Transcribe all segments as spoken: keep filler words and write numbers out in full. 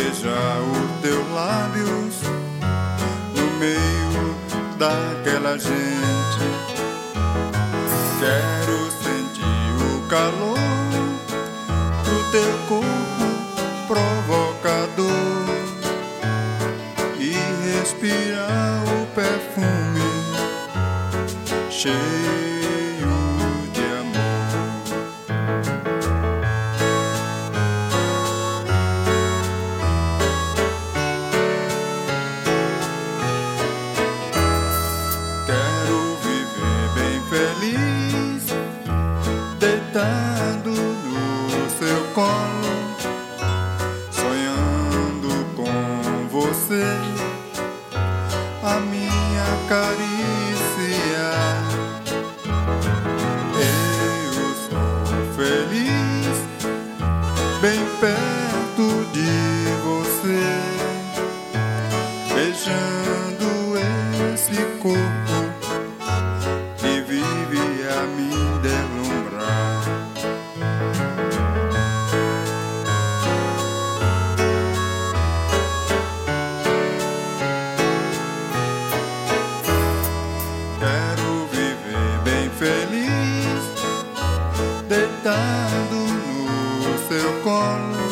beijar os teus lábios no meio daquela gente. Quero sentir o calor do teu corpo provocador e respirar o perfume cheio de amor. Quero viver bem feliz, deitado no seu colo, sonhando com você, a minha carícia. Eu sou feliz, bem perto de você, beijando esse corpo que vive a me deslumbrar. Quero viver bem feliz, deitado no seu colo,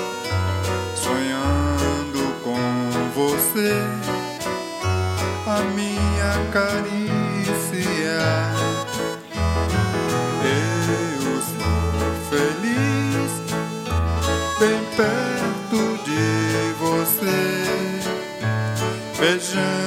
sonhando com você, a minha carícia. Eu sou feliz, bem perto de você, beijando